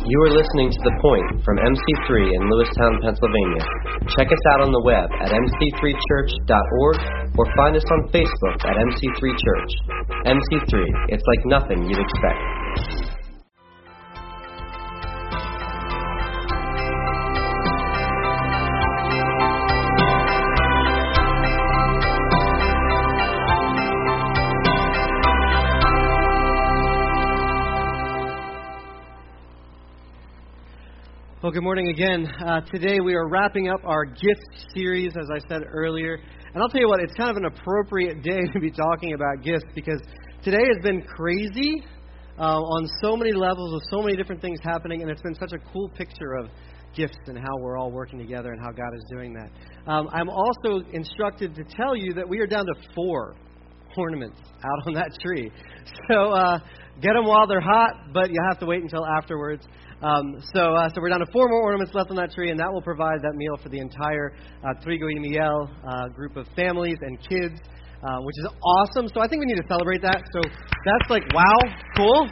You are listening to The Point from MC3 in Lewistown, Pennsylvania. Check us out on the web at mc3church.org or find us on Facebook at MC3 Church. MC3, it's like nothing you'd expect. Well, good morning again. Today we are wrapping up our gift series, as I said earlier. And I'll tell you what, it's kind of an appropriate day to be talking about gifts because today has been crazy on so many levels with so many different things happening. And it's been such a cool picture of gifts and how we're all working together and how God is doing that. I'm also instructed to tell you that we are down to 4 ornaments out on that tree. So get them while they're hot, but you have to wait until afterwards. So we're down to 4 more ornaments left on that tree, and that will provide that meal for the entire Trigo y Miel group of families and kids, which is awesome. So I think we need to celebrate that. So that's like, wow, cool.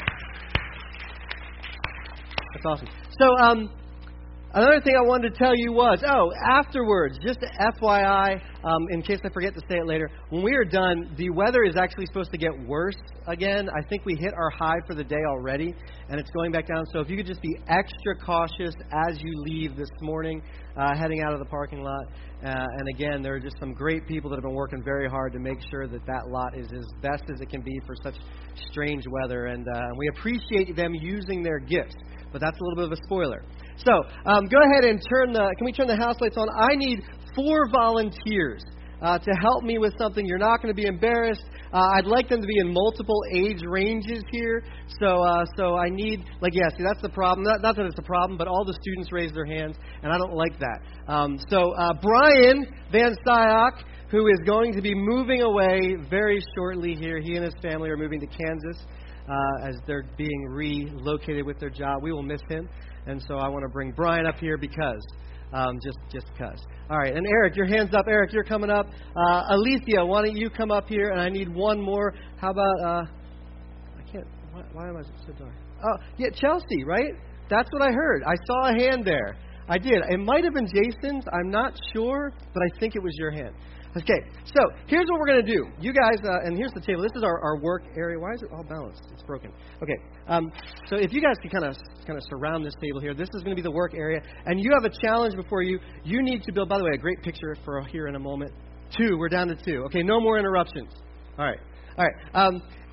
That's awesome. So another thing I wanted to tell you was, afterwards, just FYI, in case I forget to say it later, when we are done, the weather is actually supposed to get worse again. I think we hit our high for the day already, and it's going back down. So if you could just be extra cautious as you leave this morning, heading out of the parking lot. And again, there are just some great people that have been working very hard to make sure that that lot is as best as it can be for such strange weather. And we appreciate them using their gifts, but that's a little bit of a spoiler. So go ahead and can we turn the house lights on? I need 4 volunteers to help me with something. You're not going to be embarrassed. I'd like them to be in multiple age ranges here. So I need, see, that's the problem. Not that it's a problem, but all the students raise their hands, and I don't like that. So Brian Van Styok, who is going to be moving away very shortly here. He and his family are moving to Kansas as they're being relocated with their job. We will miss him. And so I want to bring Brian up here because, just because. All right, and Eric, your hand's up. Eric, you're coming up. Alicia, why don't you come up here? And I need one more. How about, I can't, why am I so dark? Oh, yeah, Chelsea, right? That's what I heard. I saw a hand there. I did. It might have been Jason's. I'm not sure, but I think it was your hand. Okay, so here's what we're going to do. You guys, and here's the table. This is our work area. Why is it all balanced? It's broken. Okay, so if you guys can kind of surround this table here, this is going to be the work area. And you have a challenge before you. You need to build, by the way, a great picture for here in a moment. 2, we're down to 2. Okay, no more interruptions. All right. I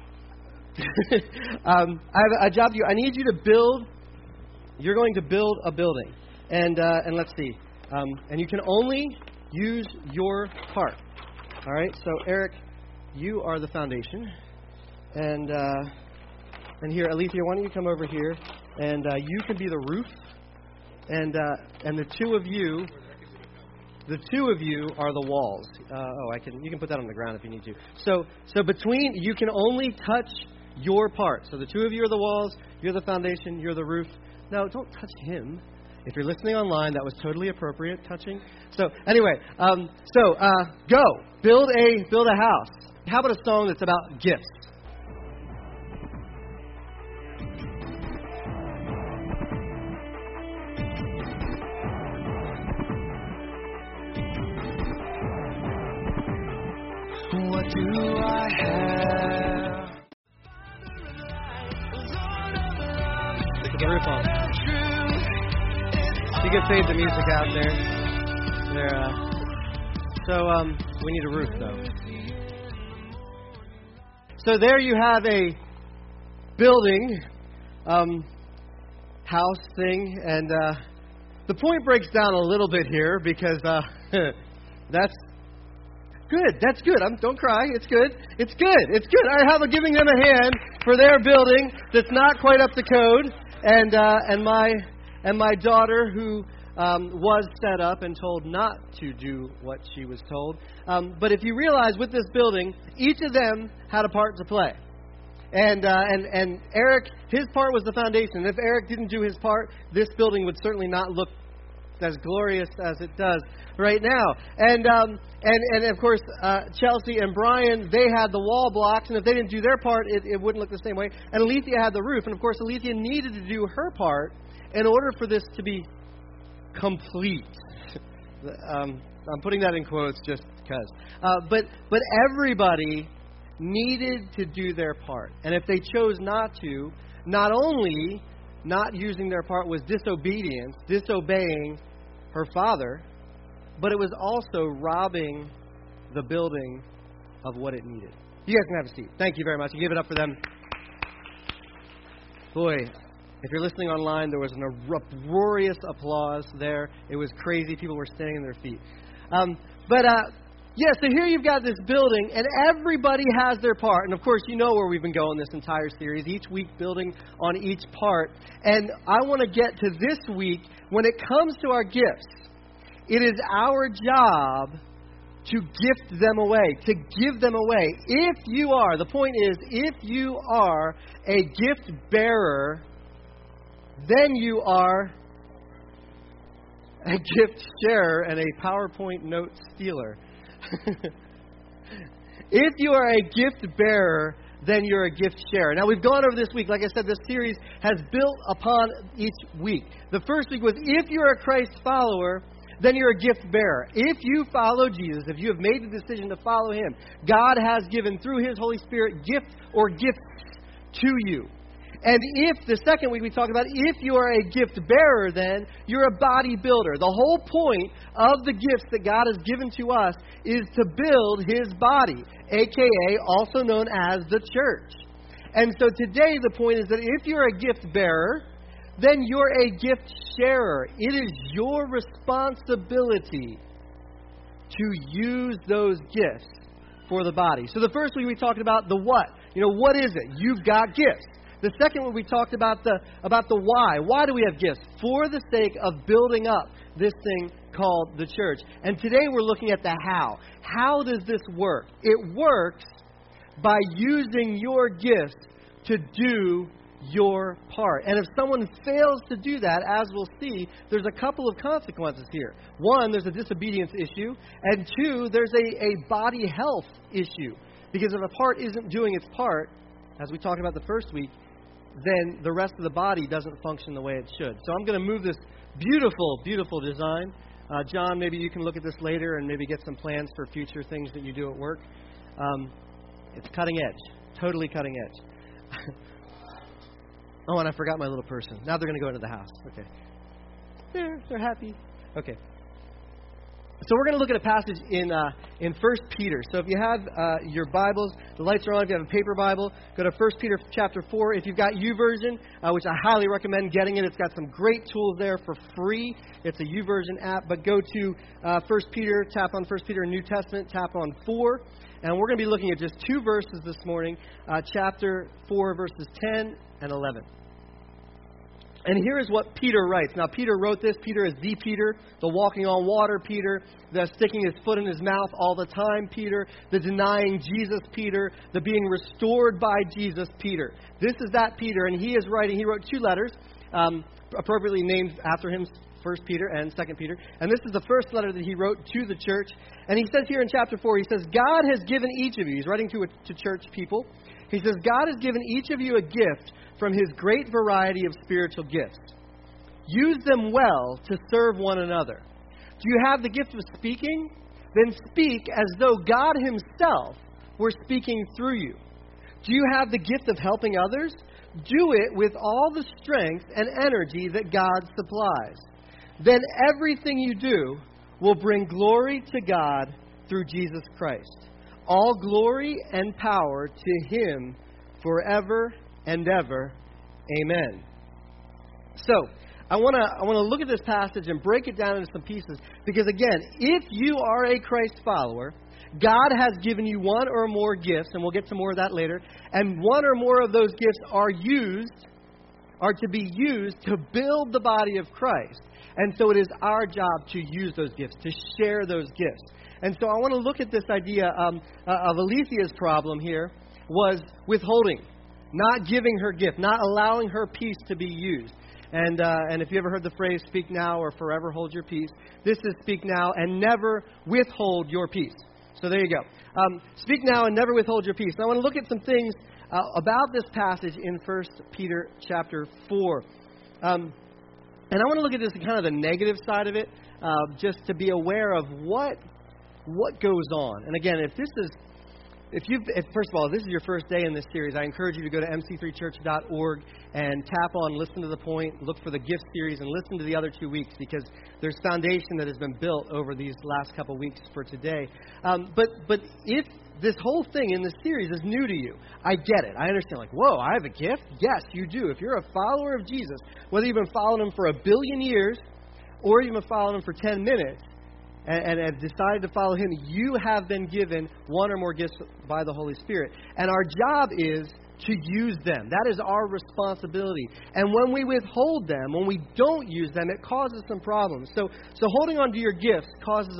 have a job for you. I need you to build, you're going to build a building. And let's see. And you can only use your part. All right. So Eric, you are the foundation, and here, Alethea, why don't you come over here, and you can be the roof, and the two of you are the walls. You can put that on the ground if you need to. So between, you can only touch your part. So the 2 of you are the walls. You're the foundation. You're the roof. No, don't touch him. If you're listening online, that was totally appropriate, touching. So anyway, go. Build a house. How about a song that's about gifts? What do I have? Look at the roof on. You can fade the music out there. We need a roof, though. So there you have a building, house thing, and the point breaks down a little bit here because that's good. That's good. Don't cry. It's good. It's good. It's good. I have giving them a hand for their building that's not quite up to code, and my daughter who was set up and told not to do what she was told. But if you realize with this building, each of them had a part to play. And Eric, his part was the foundation. If Eric didn't do his part, this building would certainly not look as glorious as it does right now. And of course, Chelsea and Brian, they had the wall blocks, and if they didn't do their part, it wouldn't look the same way. And Alethea had the roof, and of course, Alethea needed to do her part. in order for this to be complete. I'm putting that in quotes just because. But everybody needed to do their part. And if they chose not to, not only not using their part was disobedience, disobeying her father, but it was also robbing the building of what it needed. You guys can have a seat. Thank you very much. You give it up for them. Boy, if you're listening online, there was an uproarious applause there. It was crazy. People were standing on their feet. So here you've got this building, and everybody has their part. And, of course, you know where we've been going this entire series, each week building on each part. And I want to get to this week. When it comes to our gifts, it is our job to gift them away, to give them away. The point is, if you are a gift bearer, then you are a gift sharer and a PowerPoint note stealer. If you are a gift bearer, then you're a gift sharer. Now, we've gone over this week. Like I said, this series has built upon each week. The first week was, if you're a Christ follower, then you're a gift bearer. If you follow Jesus, if you have made the decision to follow Him, God has given, through His Holy Spirit, gifts or gifts to you. And the second week we talked about, if you are a gift bearer, then you're a body builder. The whole point of the gifts that God has given to us is to build His body, a.k.a. also known as the church. And so today the point is that if you're a gift bearer, then you're a gift sharer. It is your responsibility to use those gifts for the body. So the first week we talked about the what. What is it? You've got gifts. The second one we talked about the why. Why do we have gifts? For the sake of building up this thing called the church. And today we're looking at the how. How does this work? It works by using your gifts to do your part. And if someone fails to do that, as we'll see, there's a couple of consequences here. One, there's a disobedience issue. And two, there's a body health issue. Because if a part isn't doing its part, as we talked about the first week, then the rest of the body doesn't function the way it should. So I'm going to move this beautiful, beautiful design. John, maybe you can look at this later and maybe get some plans for future things that you do at work. It's cutting edge, totally cutting edge. Oh, and I forgot my little person. Now they're going to go into the house. Okay. They're happy. Okay. So we're going to look at a passage in 1 Peter. So if you have your Bibles, the lights are on. If you have a paper Bible, go to 1 Peter chapter 4. If you've got YouVersion, which I highly recommend getting it, it's got some great tools there for free. It's a YouVersion app. But go to 1 Peter, tap on 1 Peter New Testament, tap on 4. And we're going to be looking at just two verses this morning, chapter 4, verses 10 and 11. And here is what Peter writes. Now, Peter wrote this. Peter is the Peter, the walking on water Peter, the sticking his foot in his mouth all the time Peter, the denying Jesus Peter, the being restored by Jesus Peter. This is that Peter, and he is writing. He wrote two letters, appropriately named after him, 1 Peter and 2 Peter. And this is the first letter that he wrote to the church. And he says here in chapter 4, he says, God has given each of you, he's writing to church people, he says, God has given each of you a gift from His great variety of spiritual gifts. Use them well to serve one another. Do you have the gift of speaking? Then speak as though God Himself were speaking through you. Do you have the gift of helping others? Do it with all the strength and energy that God supplies. Then everything you do will bring glory to God through Jesus Christ. All glory and power to Him forever and ever. Amen. So, I want to look at this passage and break it down into some pieces. Because again, if you are a Christ follower, God has given you one or more gifts, and we'll get to more of that later. And one or more of those gifts are to be used to build the body of Christ. And so it is our job to use those gifts, to share those gifts. And so I want to look at this idea of Alicia's problem here was withholding. Not giving her gift, not allowing her peace to be used. And if you ever heard the phrase, speak now or forever hold your peace, this is speak now and never withhold your peace. So there you go. Speak now and never withhold your peace. Now I want to look at some things about this passage in 1 Peter chapter 4. And I want to look at this kind of the negative side of it, just to be aware of what goes on. And again, first of all, if this is your first day in this series, I encourage you to go to mc3church.org and tap on Listen to the Point, look for the gift series, and listen to the other 2 weeks, because there's foundation that has been built over these last couple weeks for today. But if this whole thing in this series is new to you, I get it. I understand, like, whoa, I have a gift? Yes, you do. If you're a follower of Jesus, whether you've been following him for 1 billion years or you've been following him for 10 minutes, and have decided to follow him, you have been given one or more gifts by the Holy Spirit. And our job is to use them. That is our responsibility. And when we withhold them, when we don't use them, it causes some problems. So holding on to your gifts causes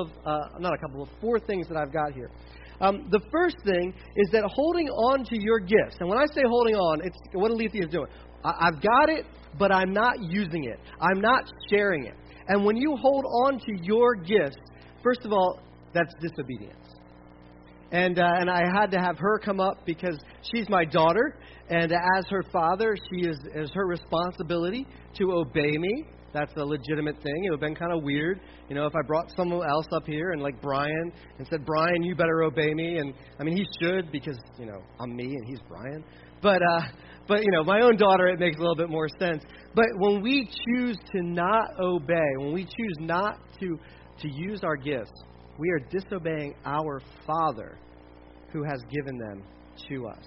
four things that I've got here. The first thing is that holding on to your gifts, and when I say holding on, it's what Alethea is doing. I've got it, but I'm not using it. I'm not sharing it. And when you hold on to your gifts, first of all, that's disobedience. And I had to have her come up because she's my daughter, and as her father, she is her responsibility to obey me. That's a legitimate thing. It would have been kind of weird, if I brought someone else up here and like Brian and said, Brian, you better obey me. And I mean, he should because, I'm me and he's Brian. But my own daughter, it makes a little bit more sense. But when we choose to not obey, when we choose not to use our gifts, we are disobeying our Father who has given them to us.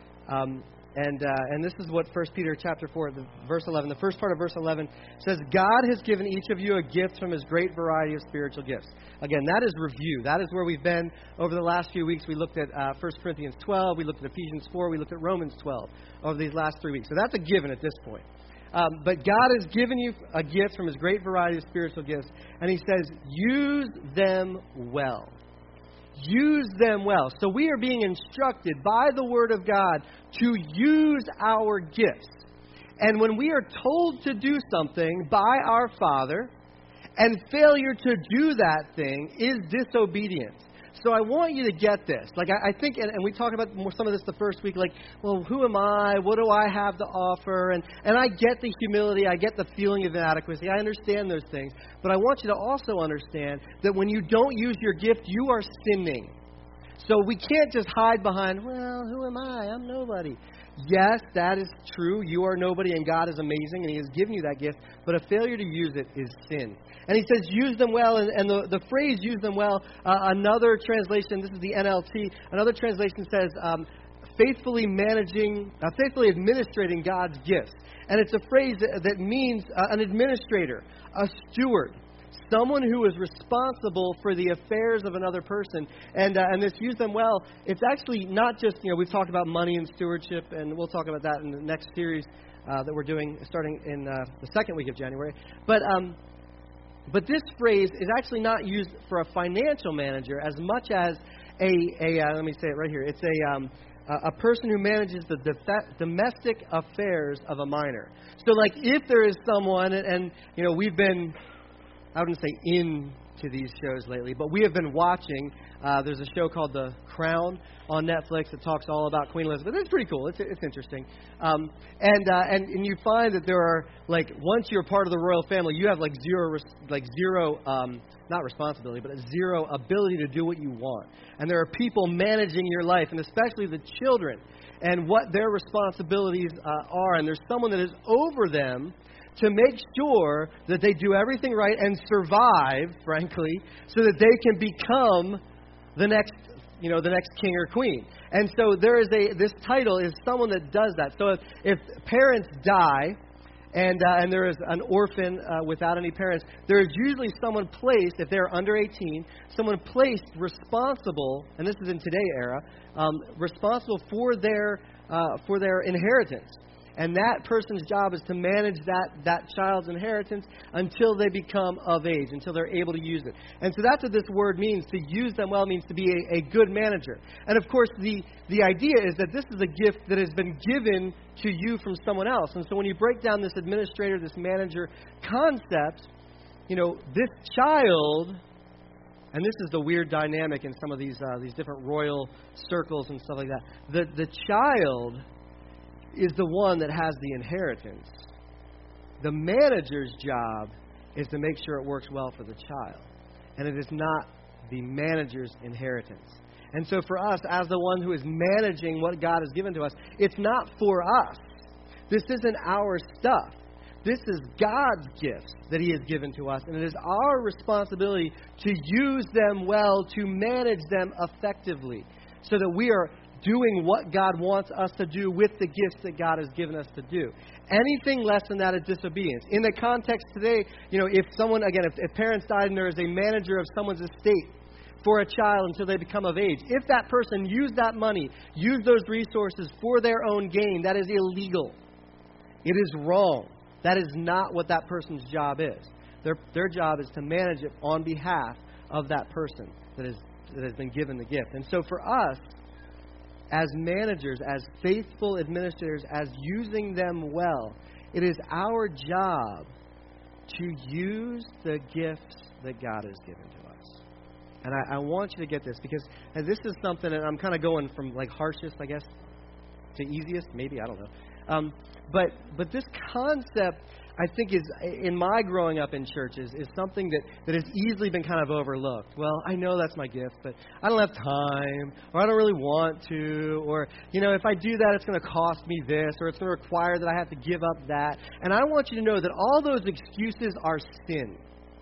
And this is what 1 Peter chapter 4, verse 11, the first part of verse 11 says, God has given each of you a gift from his great variety of spiritual gifts. Again, that is review. That is where we've been over the last few weeks. We looked at 1 Corinthians 12. We looked at Ephesians 4. We looked at Romans 12 over these last 3 weeks. So that's a given at this point. But God has given you a gift from his great variety of spiritual gifts. And he says, use them well. Use them well. So we are being instructed by the Word of God to use our gifts. And when we are told to do something by our Father, and failure to do that thing is disobedience. So I want you to get this. Like I think, and we talked about some of this the first week, like, well, who am I? What do I have to offer? And I get the humility. I get the feeling of inadequacy. I understand those things. But I want you to also understand that when you don't use your gift, you are sinning. So we can't just hide behind, well, who am I? I'm nobody. Yes, that is true. You are nobody and God is amazing and he has given you that gift. But a failure to use it is sin. And he says, use them well. And the phrase, use them well, another translation, this is the NLT, another translation says, faithfully administrating God's gifts. And it's a phrase that means an administrator, a steward, someone who is responsible for the affairs of another person. And this use them well, it's actually not just, we've talked about money and stewardship, and we'll talk about that in the next series that we're doing starting in the second week of January. But this phrase is actually not used for a financial manager as much as let me say it right here. It's a person who manages the domestic affairs of a minor. So, like, if there is someone, and we've been, I wouldn't say into these shows lately, but we have been watching. There's a show called The Crown on Netflix that talks all about Queen Elizabeth. It's pretty cool. It's interesting. And you find that there are, like, once you're part of the royal family, you have zero not responsibility, but zero ability to do what you want. And there are people managing your life, and especially the children, and what their responsibilities are. And there's someone that is over them to make sure that they do everything right and survive, frankly, so that they can become the next king or queen. And so this title is someone that does that. So if parents die and there is an orphan without any parents, there is usually someone placed, if they're under 18, someone placed responsible, and this is in today's era, responsible for their inheritance. And that person's job is to manage that child's inheritance until they become of age, until they're able to use it. And so that's what this word means. To use them well means to be a good manager. And of course, the idea is that this is a gift that has been given to you from someone else. And so when you break down this administrator, this manager concept, this child, and this is the weird dynamic in some of these different royal circles and stuff like that. The child is the one that has the inheritance. The manager's job is to make sure it works well for the child. And it is not the manager's inheritance. And so for us, as the one who is managing what God has given to us, it's not for us. This isn't our stuff. This is God's gifts that He has given to us. And it is our responsibility to use them well, to manage them effectively, so that we are doing what God wants us to do with the gifts that God has given us to do. Anything less than that is disobedience. In the context today, if someone, again, if parents died and there is a manager of someone's estate for a child until they become of age, if that person used that money, used those resources for their own gain, that is illegal. It is wrong. That is not what that person's job is. Their job is to manage it on behalf of that person that has been given the gift. And so for us, as managers, as faithful administrators, as using them well, it is our job to use the gifts that God has given to us. And I want you to get this, because this is something, and I'm kind of going from like harshest, I guess, to easiest, maybe, I don't know. But this concept, I think, is, in my growing up in churches, is something that has easily been kind of overlooked. Well, I know that's my gift, but I don't have time, or I don't really want to, or, if I do that, it's going to cost me this, or it's going to require that I have to give up that. And I want you to know that all those excuses are sin.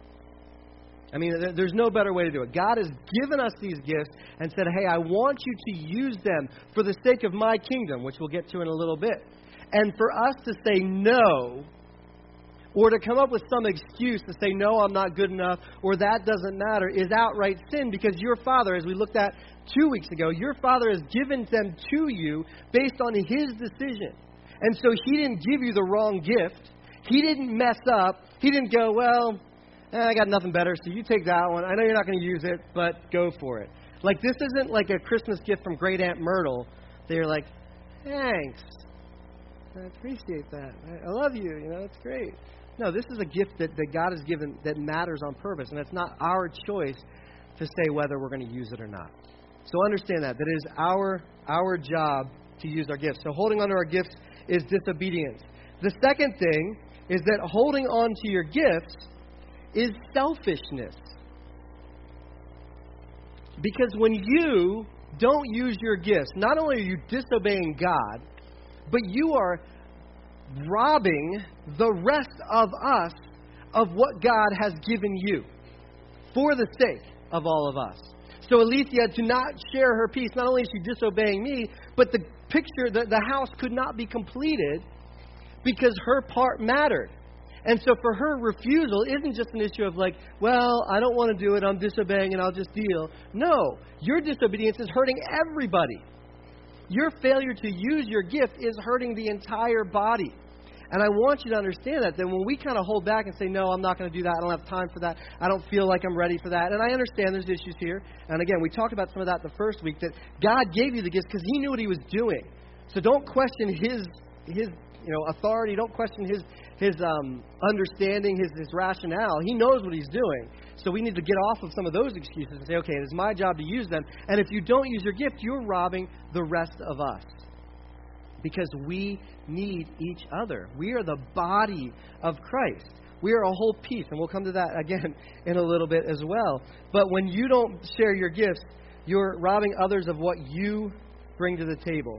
I mean, there's no better way to do it. God has given us these gifts and said, hey, I want you to use them for the sake of my kingdom, which we'll get to in a little bit. And for us to say no, or to come up with some excuse to say, no, I'm not good enough, or that doesn't matter, is outright sin, because your Father, as we looked at 2 weeks ago, your Father has given them to you based on His decision. And so He didn't give you the wrong gift. He didn't mess up. He didn't go, well, I got nothing better, so you take that one. I know you're not going to use it, but go for it. Like, this isn't like a Christmas gift from Great Aunt Myrtle. They're like, thanks. I appreciate that. I love you. It's great. No, this is a gift that God has given that matters on purpose, and it's not our choice to say whether we're going to use it or not. So understand that it is our job to use our gifts. So holding on to our gifts is disobedience. The second thing is that holding on to your gifts is selfishness. Because when you don't use your gifts, not only are you disobeying God, but you are robbing the rest of us of what God has given you for the sake of all of us. So Alethea, to not share her peace, not only is she disobeying me, but the picture, the house could not be completed because her part mattered. And so for her, refusal isn't just an issue of like, well, I don't want to do it, I'm disobeying and I'll just deal. No, your disobedience is hurting everybody. Your failure to use your gift is hurting the entire body. And I want you to understand that when we kind of hold back and say, no, I'm not going to do that, I don't have time for that, I don't feel like I'm ready for that. And I understand there's issues here. And again, we talked about some of that the first week, that God gave you the gifts because He knew what He was doing. So don't question His authority. Don't question His understanding, his rationale. He knows what He's doing. So we need to get off of some of those excuses and say, okay, it is my job to use them. And if you don't use your gift, you're robbing the rest of us. Because we need each other. We are the body of Christ. We are a whole piece. And we'll come to that again in a little bit as well. But when you don't share your gifts, you're robbing others of what you bring to the table.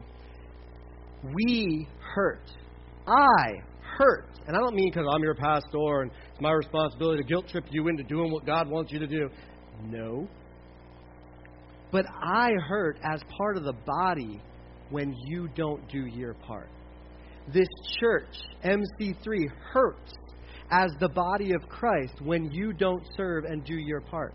We hurt. I hurt. And I don't mean because I'm your pastor and it's my responsibility to guilt trip you into doing what God wants you to do. No. But I hurt as part of the body when you don't do your part. This church, MC3, hurts as the body of Christ when you don't serve and do your part.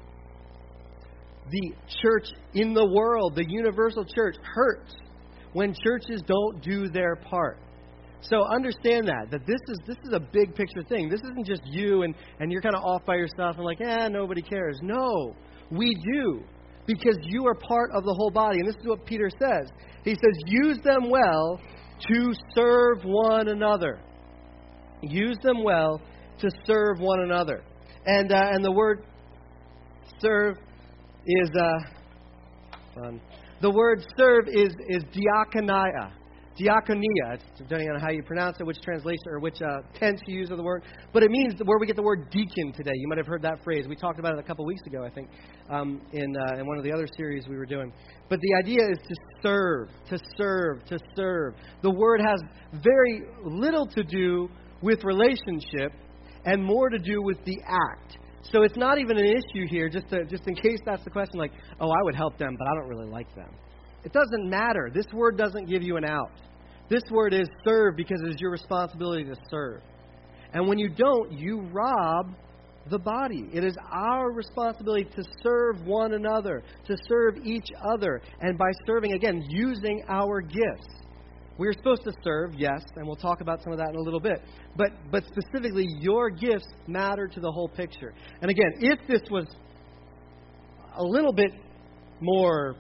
The church in the world, the universal church, hurts when churches don't do their part. So understand that this is a big picture thing. This isn't just you and you're kind of off by yourself and like, nobody cares. No, we do. Because you are part of the whole body. And this is what Peter says. He says, use them well to serve one another. Use them well to serve one another. And the word serve is fun. The word serve is diakonia. diakonia. It's depending on how you pronounce it, which translation or which tense you use of the word. But it means where we get the word deacon today. You might have heard that phrase. We talked about it a couple weeks ago, I think, in one of the other series we were doing. But the idea is to serve, to serve, to serve. The word has very little to do with relationship and more to do with the act. So it's not even an issue here, just in case that's the question, like, oh, I would help them, but I don't really like them. It doesn't matter. This word doesn't give you an out. This word is serve because it is your responsibility to serve. And when you don't, you rob the body. It is our responsibility to serve one another, to serve each other. And by serving, again, using our gifts. We're supposed to serve, yes, and we'll talk about some of that in a little bit. But specifically, your gifts matter to the whole picture. And again, if this was a little bit more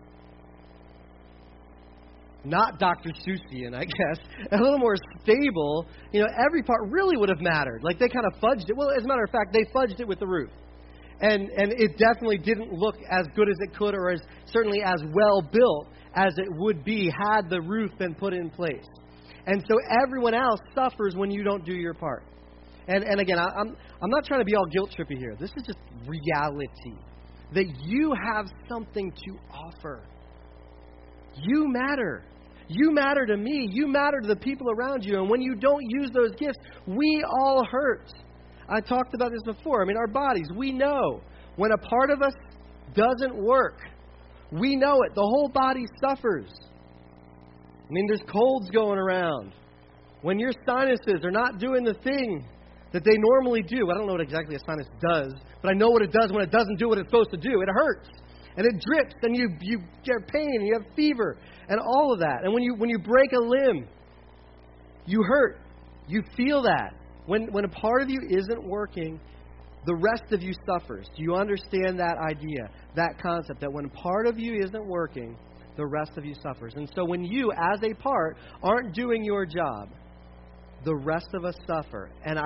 not Dr. Seussian, I guess, a little more stable, every part really would have mattered. Like, they kind of fudged it. Well, as a matter of fact, they fudged it with the roof. And it definitely didn't look as good as it could or as certainly as well built as it would be had the roof been put in place. And so everyone else suffers when you don't do your part. And again, I'm not trying to be all guilt trippy here. This is just reality. That you have something to offer. You matter. You matter to me. You matter to the people around you. And when you don't use those gifts, we all hurt. I talked about this before. Our bodies, we know when a part of us doesn't work. We know it. The whole body suffers. There's colds going around. When your sinuses are not doing the thing that they normally do. I don't know what exactly a sinus does, but I know what it does when it doesn't do what it's supposed to do. It hurts. And it drips, and you get pain, and you have fever, and all of that. And when you break a limb, you hurt. You feel that. When a part of you isn't working, the rest of you suffers. Do you understand that idea, that concept, that when part of you isn't working, the rest of you suffers? And so when you, as a part, aren't doing your job, the rest of us suffer. And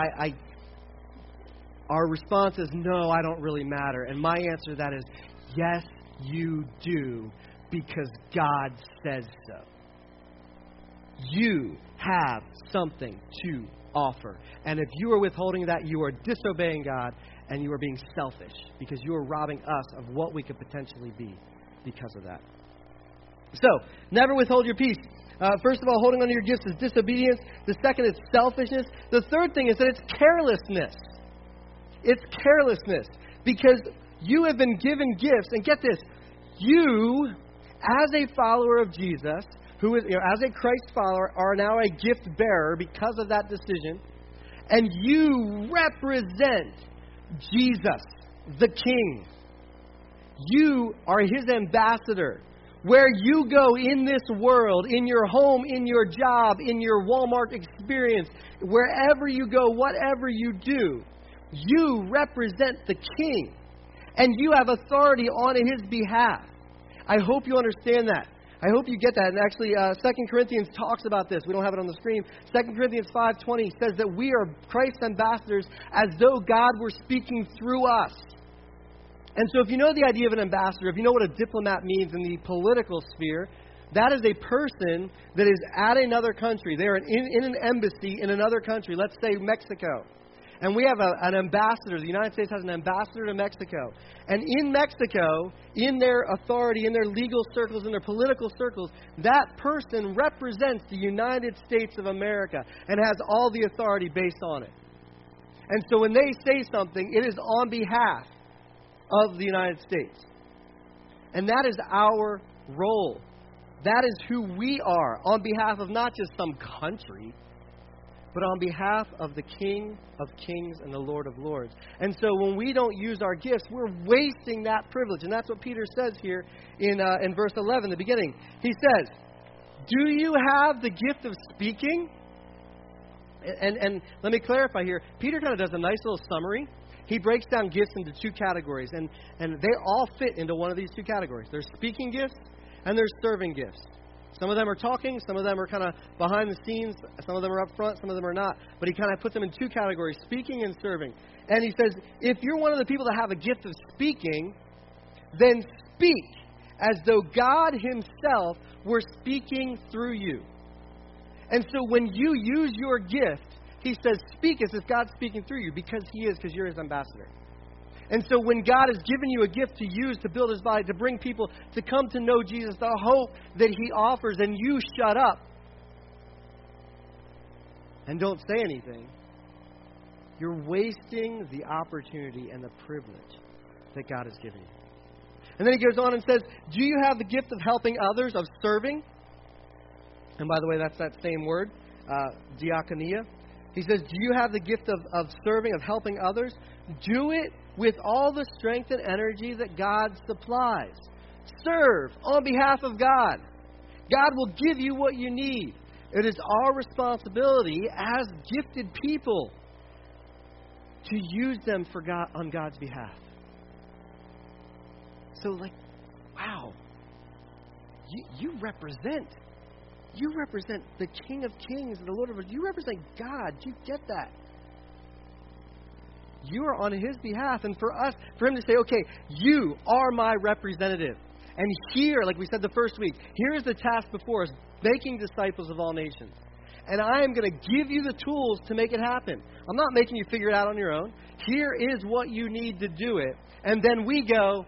our response is, no, I don't really matter. And my answer to that is, yes, you do, because God says so. You have something to offer. And if you are withholding that, you are disobeying God, and you are being selfish, because you are robbing us of what we could potentially be because of that. So, never withhold your peace. First of all, holding on to your gifts is disobedience. The second is selfishness. The third thing is that it's carelessness. It's carelessness, because you have been given gifts, and get this, you, as a follower of Jesus, who is, as a Christ follower, are now a gift bearer because of that decision, and you represent Jesus, the King. You are His ambassador. Where you go in this world, in your home, in your job, in your Walmart experience, wherever you go, whatever you do, you represent the King. And you have authority on His behalf. I hope you understand that. I hope you get that. And actually, 2 Corinthians talks about this. We don't have it on the screen. 2 Corinthians 5:20 says that we are Christ's ambassadors as though God were speaking through us. And so if you know the idea of an ambassador, if you know what a diplomat means in the political sphere, that is a person that is at another country. They are in an embassy in another country, let's say Mexico. And we have an ambassador. The United States has an ambassador to Mexico. And in Mexico, in their authority, in their legal circles, in their political circles, that person represents the United States of America and has all the authority based on it. And so when they say something, it is on behalf of the United States. And that is our role. That is who we are on behalf of not just some country, but on behalf of the King of Kings and the Lord of Lords. And so when we don't use our gifts, we're wasting that privilege. And that's what Peter says here in verse 11, the beginning. He says, do you have the gift of speaking? And let me clarify here. Peter kind of does a nice little summary. He breaks down gifts into two categories. And they all fit into one of these two categories. There's speaking gifts and there's serving gifts. Some of them are talking, some of them are kind of behind the scenes, some of them are up front, some of them are not. But he kind of puts them in two categories, speaking and serving. And he says, if you're one of the people that have a gift of speaking, then speak as though God Himself were speaking through you. And so when you use your gift, he says, speak as if God's speaking through you, because he is, because you're his ambassador. And so when God has given you a gift to use to build his body, to bring people to come to know Jesus, the hope that he offers, and you shut up and don't say anything, you're wasting the opportunity and the privilege that God has given you. And then he goes on and says, do you have the gift of helping others, of serving? And by the way, that's that same word, diakonia. He says, do you have the gift of serving, of helping others? Do it with all the strength and energy that God supplies. Serve on behalf of God. God will give you what you need. It is our responsibility as gifted people to use them for God, on God's behalf. So, wow. You represent the King of Kings and the Lord of Lords. You represent God. Do you get that? You are on his behalf. And for him to say, okay, you are my representative. And here, like we said the first week, here is the task before us, making disciples of all nations. And I am going to give you the tools to make it happen. I'm not making you figure it out on your own. Here is what you need to do it. And then we go,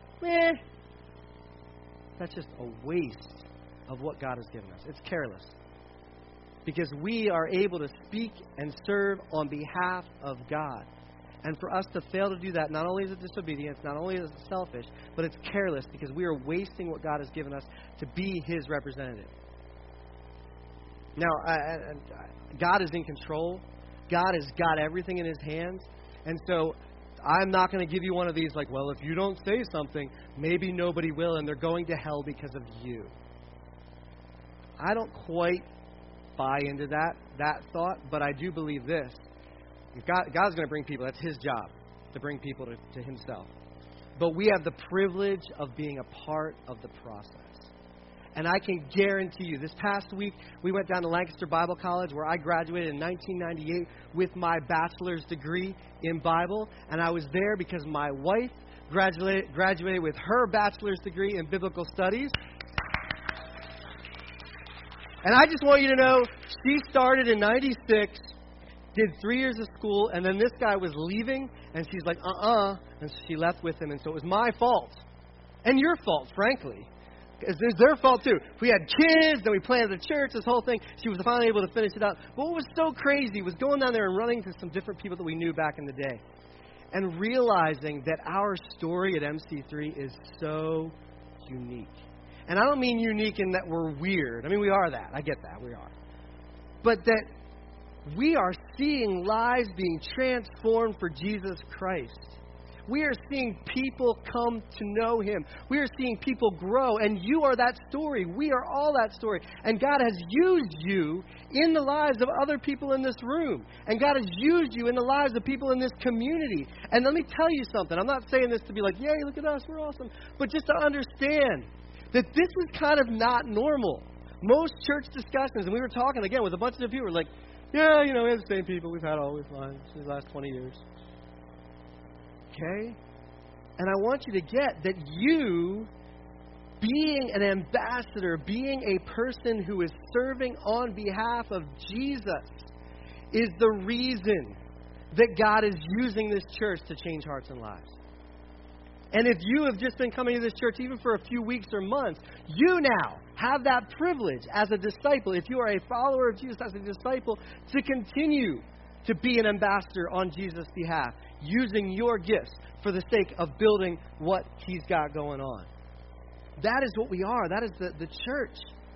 that's just a waste of what God has given us. It's careless. Because we are able to speak and serve on behalf of God. And for us to fail to do that, not only is it disobedience, not only is it selfish, but it's careless because we are wasting what God has given us to be his representative. Now, God is in control. God has got everything in his hands. And so I'm not going to give you one of these like, well, if you don't say something, maybe nobody will, and they're going to hell because of you. I don't quite buy into that thought, but I do believe this. God's going to bring people. That's his job, to bring people to himself. But we have the privilege of being a part of the process. And I can guarantee you, this past week, we went down to Lancaster Bible College, where I graduated in 1998 with my bachelor's degree in Bible. And I was there because my wife graduated with her bachelor's degree in biblical studies. And I just want you to know, she started in 96, did 3 years of school, and then this guy was leaving, and she's like, and so she left with him, and so it was my fault. And your fault, frankly. It's their fault, too. We had kids, then we planted a church, this whole thing. She was finally able to finish it out. But what was so crazy was going down there and running into some different people that we knew back in the day, and realizing that our story at MC3 is so unique. And I don't mean unique in that we're weird. I mean, we are that. I get that. We are. But that we are seeing lives being transformed for Jesus Christ. We are seeing people come to know him. We are seeing people grow. And you are that story. We are all that story. And God has used you in the lives of other people in this room. And God has used you in the lives of people in this community. And let me tell you something. I'm not saying this to be like, yay, look at us, we're awesome. But just to understand that this is kind of not normal. Most church discussions, and we were talking again with a bunch of people, were like, yeah, we have the same people we've had all the time for the last 20 years. Okay? And I want you to get that you, being an ambassador, being a person who is serving on behalf of Jesus, is the reason that God is using this church to change hearts and lives. And if you have just been coming to this church even for a few weeks or months, you now have that privilege as a disciple, if you are a follower of Jesus as a disciple, to continue to be an ambassador on Jesus' behalf, using your gifts for the sake of building what he's got going on. That is what we are. That is the church.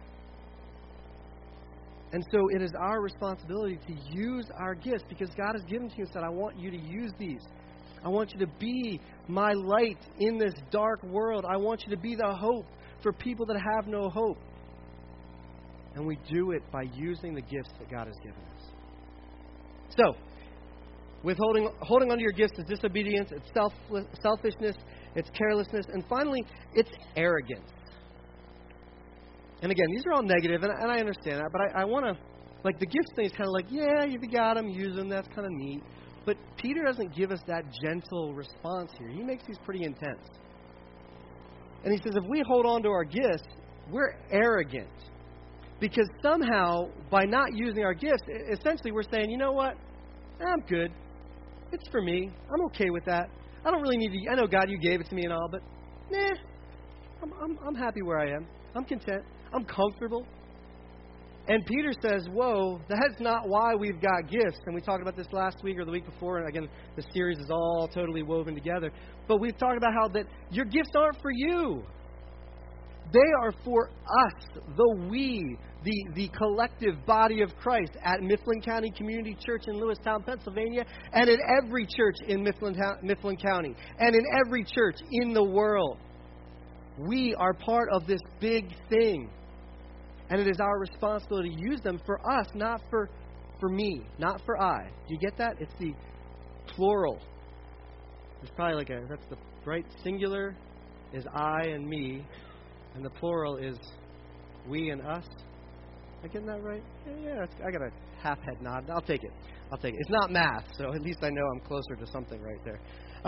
And so it is our responsibility to use our gifts because God has given to you and said, I want you to use these. I want you to be my light in this dark world. I want you to be the hope for people that have no hope. And we do it by using the gifts that God has given us. So, with holding onto your gifts is disobedience, it's selfishness, it's carelessness, and finally, it's arrogance. And again, these are all negative, and I understand that, but I want to, like the gifts thing is kind of like, yeah, you got them, use them, that's kind of neat. But Peter doesn't give us that gentle response here. He makes these pretty intense. And he says, if we hold on to our gifts, we're arrogant. Because somehow, by not using our gifts, essentially we're saying, you know what? I'm good. It's for me. I'm okay with that. I don't really need to. I know, God, you gave it to me and all, but I'm happy where I am. I'm content. I'm comfortable. And Peter says, whoa, that's not why we've got gifts. And we talked about this last week or the week before. And again, the series is all totally woven together. But we've talked about how that your gifts aren't for you. They are for us, the collective body of Christ at Mifflin County Community Church in Lewistown, Pennsylvania, and in every church in Mifflin County, and in every church in the world. We are part of this big thing. And it is our responsibility to use them for us, not for me, not for I. Do you get that? It's the plural. There's probably that's the right singular is I and me, and the plural is we and us. Am I getting that right? Yeah, I got a half head nod. I'll take it. It's not math, so at least I know I'm closer to something right there.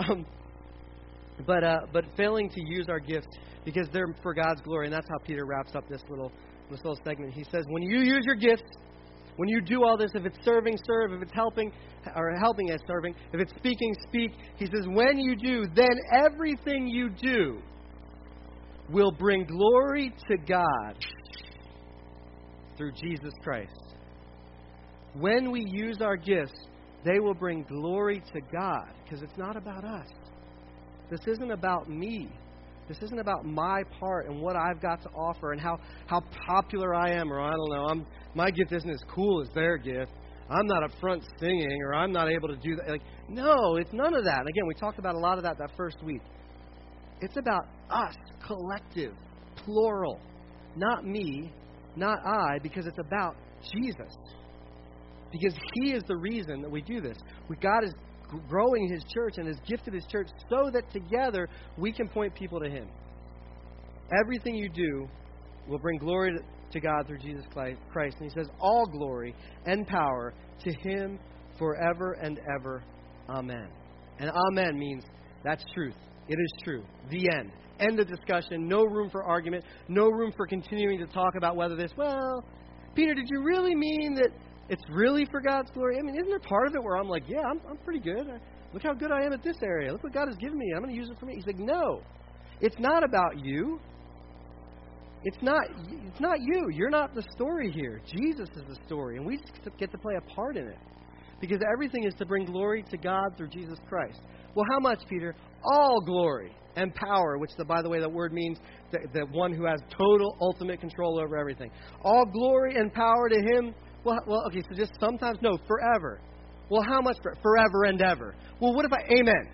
But failing to use our gifts because they're for God's glory, and that's how Peter wraps up this little segment. He says, when you use your gifts, when you do all this, if it's serving, serve. If it's helping as serving. If it's speaking, speak. He says, when you do, then everything you do will bring glory to God through Jesus Christ. When we use our gifts, they will bring glory to God because it's not about us. This isn't about me. This isn't about my part and what I've got to offer and how popular I am, or I don't know, my gift isn't as cool as their gift. I'm not up front singing, or I'm not able to do that. No, it's none of that. And again, we talked about a lot of that first week. It's about us, collective, plural. Not me, not I, because it's about Jesus. Because He is the reason that we do this. God is growing His church and has gifted His church so that together we can point people to Him. Everything you do will bring glory to God through Jesus Christ. And He says, all glory and power to Him forever and ever. Amen. And amen means that's truth. It is true. The end. End of discussion. No room for argument. No room for continuing to talk about whether this, Peter, did you really mean that it's really for God's glory? I mean, isn't there part of it where I'm like, yeah, I'm pretty good. Look how good I am at this area. Look what God has given me. I'm going to use it for me. He's like, no. It's not about you. It's not you. You're not the story here. Jesus is the story, and we get to play a part in it. Because everything is to bring glory to God through Jesus Christ. Well, how much, Peter? All glory and power, which, by the way, that word means the one who has total, ultimate control over everything. All glory and power to Him. Well, okay, so just sometimes? No, forever. Well, how much? Forever and ever. Well, what if amen?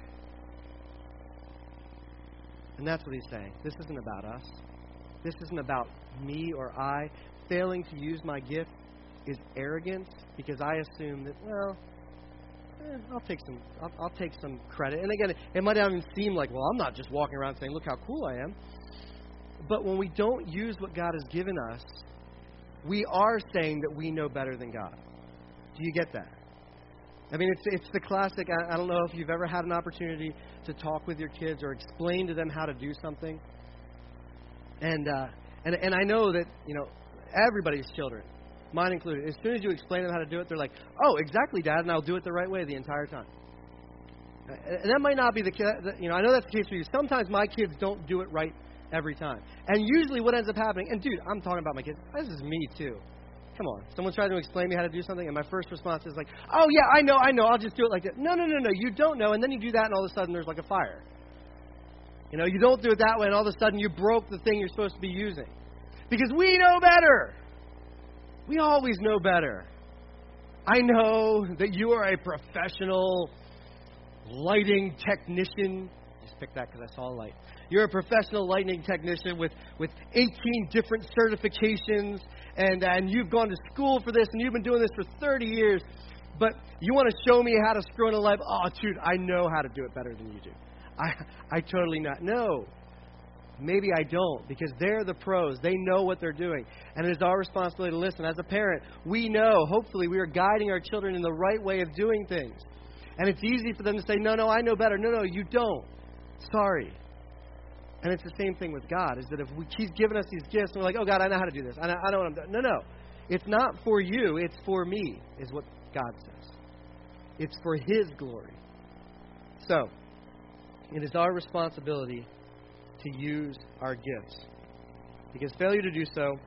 And that's what He's saying. This isn't about us. This isn't about me or I. Failing to use my gift is arrogance because I assume that, I'll take some credit. And again, it might not even seem like, I'm not just walking around saying, look how cool I am. But when we don't use what God has given us, we are saying that we know better than God. Do you get that? I mean, it's the classic. I don't know if you've ever had an opportunity to talk with your kids or explain to them how to do something. And I know that, everybody's children, mine included, as soon as you explain to them how to do it, they're like, oh, exactly, Dad, and I'll do it the right way the entire time. And that might not be the case. I know that's the case for you. Sometimes my kids don't do it right every time. And usually what ends up happening, and dude, I'm talking about my kids. This is me too. Come on. Someone's trying to explain to me how to do something, and my first response is like, oh, yeah, I know. I'll just do it like that. No. You don't know. And then you do that, and all of a sudden there's like a fire. You don't do it that way, and all of a sudden you broke the thing you're supposed to be using. Because we know better. We always know better. I know that you are a professional lighting technician. Just picked that because I saw a light. You're a professional lighting technician with 18 different certifications, and you've gone to school for this, and you've been doing this for 30 years, but you want to show me how to screw in a light? Oh, dude, I know how to do it better than you do. I totally not. No. Maybe I don't, because they're the pros. They know what they're doing. And it is our responsibility to listen. As a parent, we know, hopefully, we are guiding our children in the right way of doing things. And it's easy for them to say, no, I know better. No, you don't. Sorry. And it's the same thing with God, is that if He's given us these gifts, and we're like, oh, God, I know how to do this. I know what I'm doing. No. It's not for you. It's for me, is what God says. It's for His glory. So, it is our responsibility to use our gifts. Because failure to do so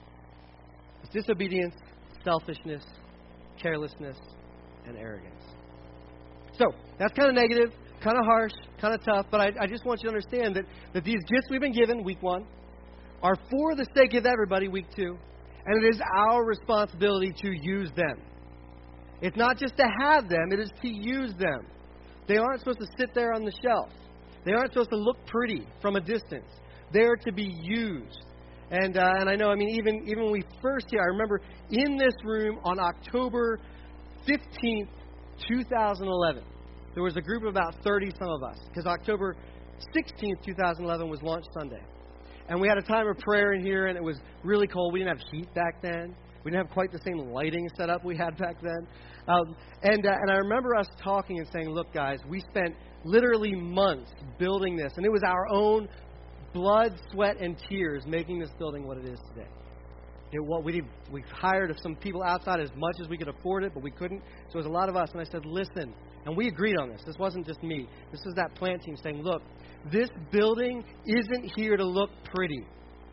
is disobedience, selfishness, carelessness, and arrogance. So, that's kind of negative, kind of harsh, kind of tough, but I just want you to understand that these gifts we've been given, week 1, are for the sake of everybody, week 2, and it is our responsibility to use them. It's not just to have them, it is to use them. They aren't supposed to sit there on the shelf. They aren't supposed to look pretty from a distance. They are to be used. And I know, even when we first here, I remember in this room on October 15th, 2011, there was a group of about 30 some of us, because October 16th, 2011 was launch Sunday. And we had a time of prayer in here, and it was really cold. We didn't have heat back then. We didn't have quite the same lighting setup we had back then. And I remember us talking and saying, look, guys, we spent literally months building this, and it was our own blood, sweat, and tears making this building what it is today. We hired some people outside as much as we could afford it, but we couldn't. So it was a lot of us. And I said, listen, and we agreed on this. This wasn't just me. This was that plant team saying, look, this building isn't here to look pretty.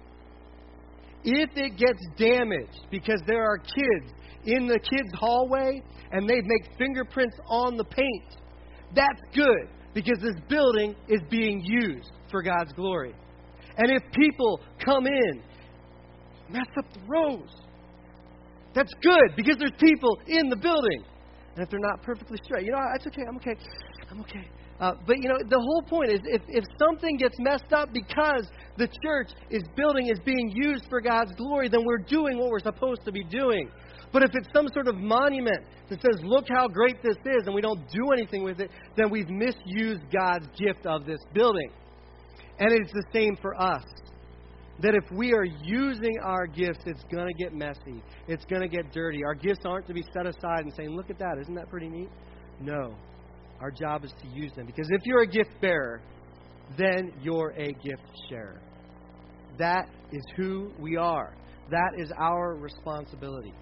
If it gets damaged because there are kids in the kids' hallway and they make fingerprints on the paint, that's good, because this building is being used for God's glory. And if people come in, mess up the rows, that's good, because there's people in the building. And if they're not perfectly straight, it's okay, I'm okay. But, the whole point is if something gets messed up because the church is being used for God's glory, then we're doing what we're supposed to be doing. But if it's some sort of monument that says, look how great this is, and we don't do anything with it, then we've misused God's gift of this building. And it's the same for us. That if we are using our gifts, it's going to get messy. It's going to get dirty. Our gifts aren't to be set aside and saying, look at that, isn't that pretty neat? No. Our job is to use them. Because if you're a gift bearer, then you're a gift sharer. That is who we are. That is our responsibility.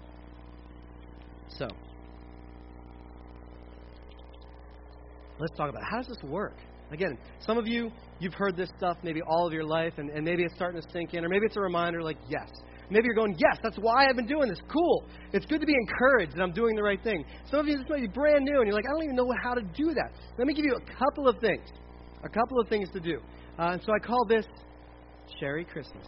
So, let's talk about how does this work? Again, some of you, you've heard this stuff maybe all of your life, and maybe it's starting to sink in, or maybe it's a reminder like, yes. Maybe you're going, yes, that's why I've been doing this. Cool. It's good to be encouraged that I'm doing the right thing. Some of you, this might be brand new, and you're like, I don't even know how to do that. Let me give you a couple of things to do. And so I call this Sherry Christmas,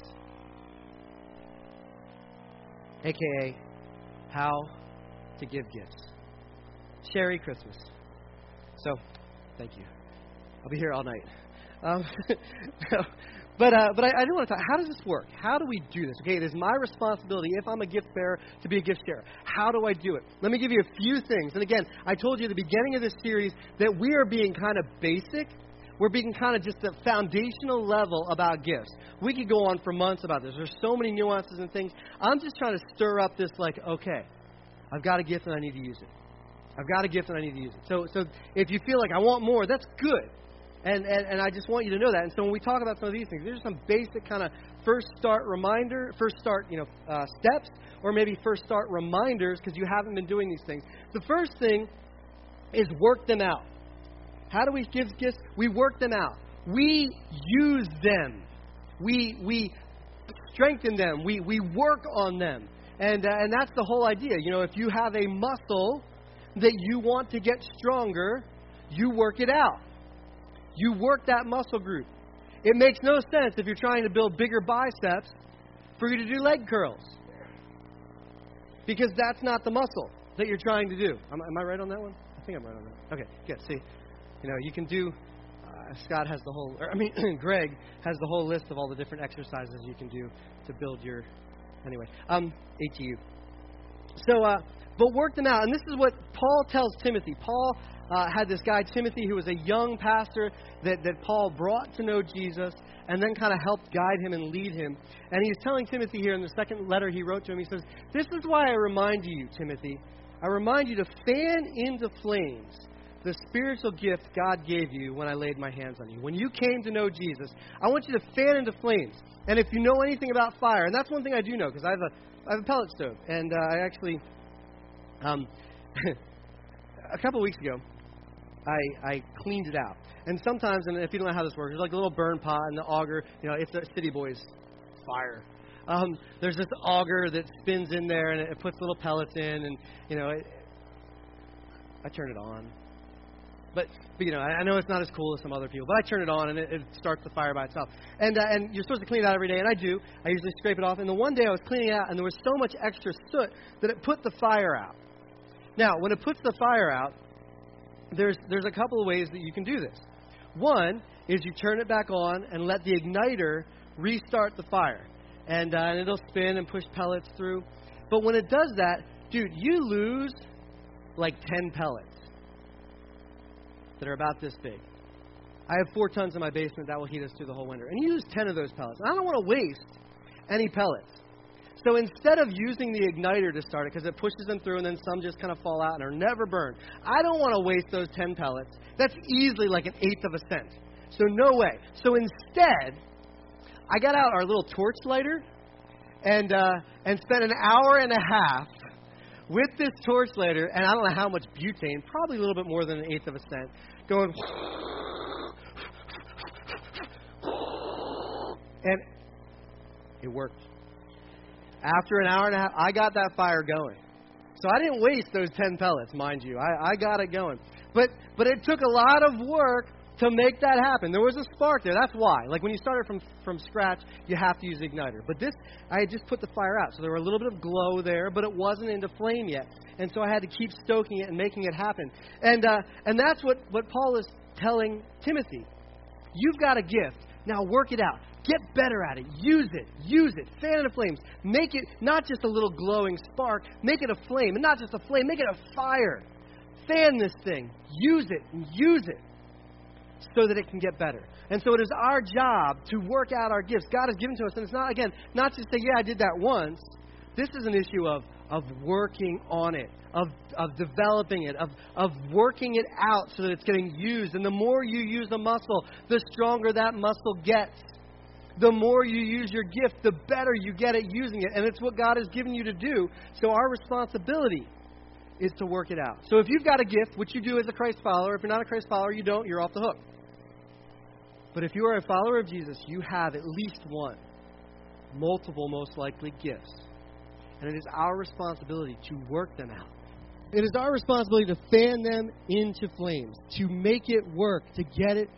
a.k.a. how to give gifts. Sherry Christmas. So, thank you. I'll be here all night. But I do want to talk, how does this work? How do we do this? Okay, it is my responsibility, if I'm a gift bearer, to be a gift sharer. How do I do it? Let me give you a few things. And again, I told you at the beginning of this series that we are being kind of basic. We're being kind of just a foundational level about gifts. We could go on for months about this. There's so many nuances and things. I'm just trying to stir up this okay, I've got a gift and I need to use it. I've got a gift and I need to use it. So if you feel like I want more, that's good. And I just want you to know that. And so when we talk about some of these things, there's some basic kind of first start steps, or maybe first start reminders because you haven't been doing these things. The first thing is work them out. How do we give gifts? We work them out. We use them. We strengthen them. We work on them. And that's the whole idea. If you have a muscle that you want to get stronger, you work it out. You work that muscle group. It makes no sense if you're trying to build bigger biceps for you to do leg curls, because that's not the muscle that you're trying to do. Am I right on that one? I think I'm right on that. Okay, good. See, you can do, Greg has the whole list of all the different exercises you can do to build your, ATU. So, but work them out. And this is what Paul tells Timothy. Paul had this guy, Timothy, who was a young pastor that Paul brought to know Jesus and then kind of helped guide him and lead him. And he's telling Timothy here in the second letter he wrote to him, he says, this is why I remind you, Timothy, I remind you to fan into flames the spiritual gift God gave you when I laid my hands on you. When you came to know Jesus, I want you to fan into flames. And if you know anything about fire, and that's one thing I do know, because I have a pellet stove, and I actually, a couple of weeks ago, I cleaned it out. And sometimes, and if you don't know how this works, there's like a little burn pot and the auger. It's a City Boys fire. There's this auger that spins in there, and it puts little pellets in, and I turn it on. But I know it's not as cool as some other people, but I turn it on, and it starts the fire by itself. And you're supposed to clean it out every day, and I do. I usually scrape it off. And the one day I was cleaning it out, and there was so much extra soot that it put the fire out. Now, when it puts the fire out, there's a couple of ways that you can do this. One is you turn it back on and let the igniter restart the fire. And it'll spin and push pellets through. But when it does that, dude, you lose like 10 pellets that are about this big. I have 4 tons in my basement that will heat us through the whole winter. And you use 10 of those pellets. And I don't want to waste any pellets. So instead of using the igniter to start it, because it pushes them through and then some just kind of fall out and are never burned, I don't want to waste those 10 pellets. That's easily like 1/8 of a cent. So no way. So instead, I got out our little torch lighter and spent an hour and a half with this torch lighter, and I don't know how much butane, probably a little bit more than 1/8 of a cent, going, and it worked. After an hour and a half, I got that fire going. So I didn't waste those 10 pellets, mind you. I got it going. But it took a lot of work to make that happen. There was a spark there. That's why. Like when you start it from scratch, you have to use the igniter. But this, I had just put the fire out. So there were a little bit of glow there, but it wasn't into flame yet. And so I had to keep stoking it and making it happen. And that's what Paul is telling Timothy. You've got a gift. Now work it out. Get better at it. Use it. Use it. Fan it to flames. Make it not just a little glowing spark. Make it a flame. And not just a flame. Make it a fire. Fan this thing. Use it. And use it so that it can get better. And so it is our job to work out our gifts. God has given to us. And it's not, again, not just say, yeah, I did that once. This is an issue of working on it, of developing it, of working it out so that it's getting used. And the more you use the muscle, the stronger that muscle gets. The more you use your gift, the better you get at using it. And it's what God has given you to do. So our responsibility is to work it out. So if you've got a gift, which you do as a Christ follower, if you're not a Christ follower, you don't, you're off the hook. But if you are a follower of Jesus, you have at least one, multiple most likely gifts. And it is our responsibility to work them out. It is our responsibility to fan them into flames, to make it work, to get it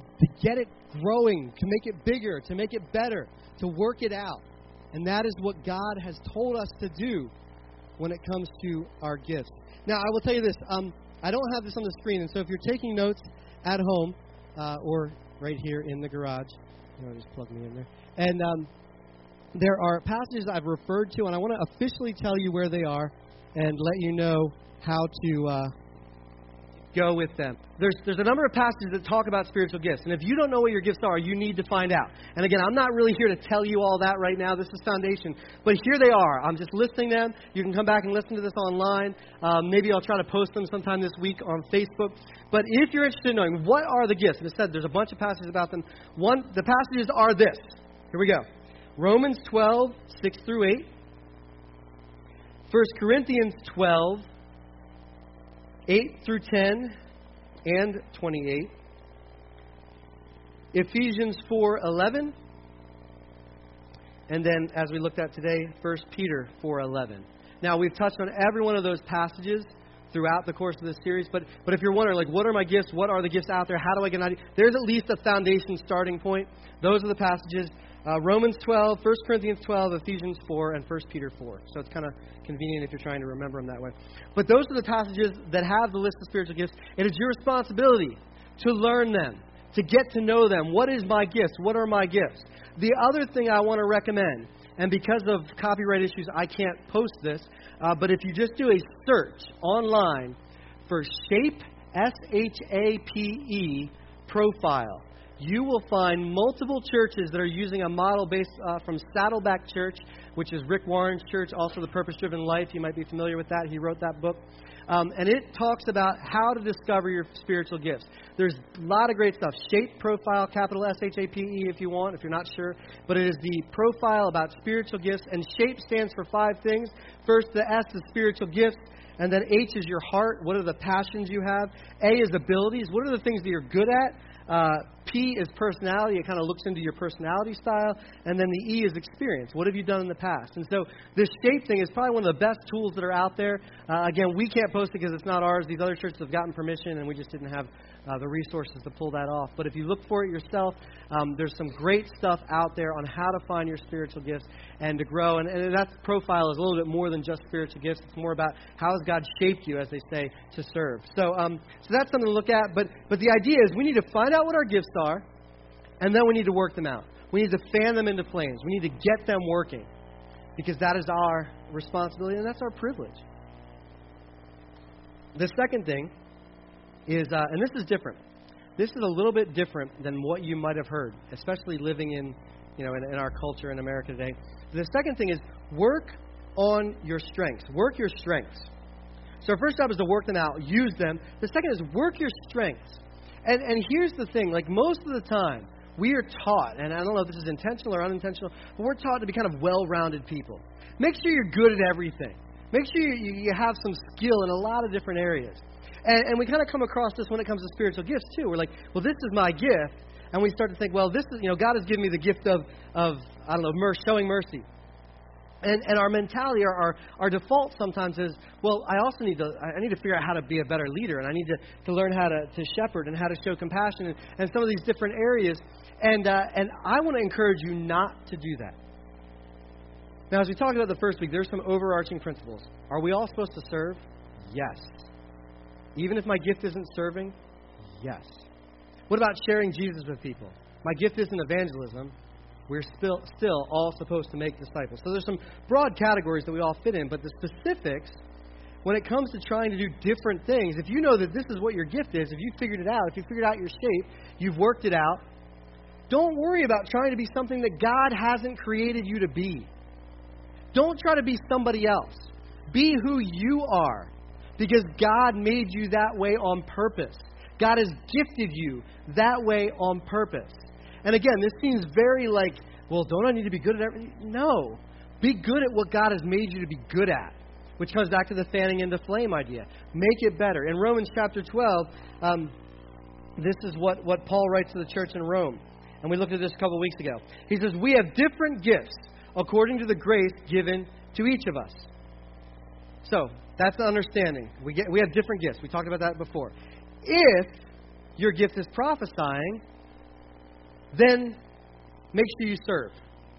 growing, to make it bigger, to make it better, to work it out. And that is what God has told us to do when it comes to our gifts. Now, I will tell you this. I don't have this on the screen, and so if you're taking notes at home or right here in the garage, just plug me in there. And there are passages I've referred to, and I want to officially tell you where they are and let you know how to go with them. There's a number of passages that talk about spiritual gifts, and if you don't know what your gifts are, you need to find out. And again, I'm not really here to tell you all that right now. This is foundation, but here they are. I'm just listing them. You can come back and listen to this online. Maybe I'll try to post them sometime this week on Facebook. But if you're interested in knowing what are the gifts, and it said there's a bunch of passages about them. The passages are this. Here we go. Romans 12, 6 through 8. 1 Corinthians 12, 8 through 10 and 28. Ephesians 4:11. And then, as we looked at today, 1 Peter 4:11. Now, we've touched on every one of those passages throughout the course of this series. But if you're wondering, like, what are my gifts? What are the gifts out there? How do I get an idea? There's at least a foundation starting point. Those are the passages. Romans 12, 1 Corinthians 12, Ephesians 4, and 1 Peter 4. So it's kind of convenient if you're trying to remember them that way. But those are the passages that have the list of spiritual gifts. It is your responsibility to learn them, to get to know them. What is my gifts? What are my gifts? The other thing I want to recommend, and because of copyright issues, I can't post this, but if you just do a search online for SHAPE, S-H-A-P-E, profile, you will find multiple churches that are using a model based from Saddleback Church, which is Rick Warren's church, also The Purpose-Driven Life. You might be familiar with that. He wrote that book. and it talks about how to discover your spiritual gifts. There's a lot of great stuff. Shape Profile, capital SHAPE if you want, if you're not sure. But it is the profile about spiritual gifts. And SHAPE stands for 5 things. First, the S is spiritual gifts. And then H is your heart. What are the passions you have? A is abilities. What are the things that you're good at? P is personality. It kind of looks into your personality style. And then the E is experience. What have you done in the past? And so this SHAPE thing is probably one of the best tools that are out there. Again, we can't post it because it's not ours. These other churches have gotten permission, and we just didn't have the resources to pull that off. But if you look for it yourself, there's some great stuff out there on how to find your spiritual gifts and to grow. And that profile is a little bit more than just spiritual gifts. It's more about how has God shaped you, as they say, to serve. So that's something to look at. But the idea is we need to find out what our gifts are, and then we need to work them out. We need to fan them into flames. We need to get them working, because that is our responsibility and that's our privilege. The second thing is, and this is different. This is a little bit different than what you might have heard, especially living in our culture in America today. The second thing is work on your strengths. Work your strengths. So our first job is to work them out, use them. The second is work your strengths. And here's the thing, like most of the time, we are taught, and I don't know if this is intentional or unintentional, but we're taught to be kind of well-rounded people. Make sure you're good at everything. Make sure you have some skill in a lot of different areas. And we kind of come across this when it comes to spiritual gifts, too. We're like, well, this is my gift. And we start to think, well, this is, God has given me the gift of showing mercy. And our mentality, our default sometimes is, well, I also need to figure out how to be a better leader, and I need to learn how to shepherd and how to show compassion and some of these different areas. And I want to encourage you not to do that. Now, as we talked about the first week, there's some overarching principles. Are we all supposed to serve? Yes. Even if my gift isn't serving? Yes. What about sharing Jesus with people? My gift isn't evangelism. We're still all supposed to make disciples. So there's some broad categories that we all fit in, but the specifics, when it comes to trying to do different things, if you know that this is what your gift is, if you figured it out, if you figured out your shape, you've worked it out, don't worry about trying to be something that God hasn't created you to be. Don't try to be somebody else. Be who you are, because God made you that way on purpose. God has gifted you that way on purpose. And again, this seems very like, well, don't I need to be good at everything? No. Be good at what God has made you to be good at, which comes back to the fanning into flame idea. Make it better. In Romans chapter 12, this is what Paul writes to the church in Rome. And we looked at this a couple of weeks ago. He says, we have different gifts according to the grace given to each of us. So, that's the understanding. We have different gifts. We talked about that before. If your gift is prophesying, then make sure you serve.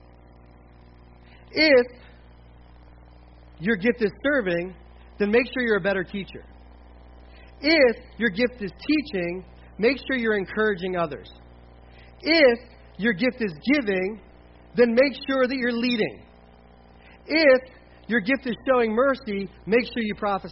If your gift is serving, then make sure you're a better teacher. If your gift is teaching, make sure you're encouraging others. If your gift is giving, then make sure that you're leading. If your gift is showing mercy, make sure you prophesy.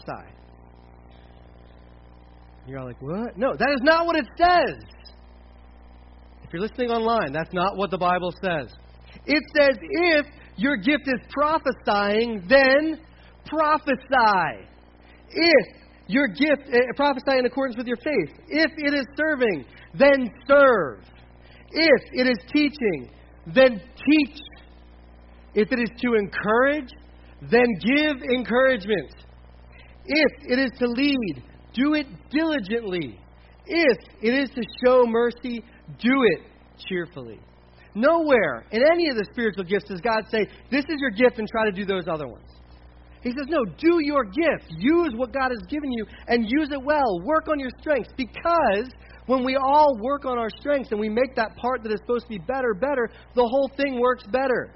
You're all like, what? No, that is not what it says. If you're listening online, that's not what the Bible says. It says, if your gift is prophesying, then prophesy. If your gift, prophesy in accordance with your faith. If it is serving, then serve. If it is teaching, then teach. If it is to encourage, then give encouragement. If it is to lead, do it diligently. If it is to show mercy, do it cheerfully. Nowhere in any of the spiritual gifts does God say, this is your gift and try to do those other ones. He says, no, do your gift. Use what God has given you and use it well. Work on your strengths, because when we all work on our strengths and we make that part that is supposed to be better, the whole thing works better.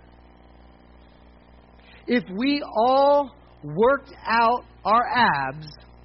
If we all worked out our abs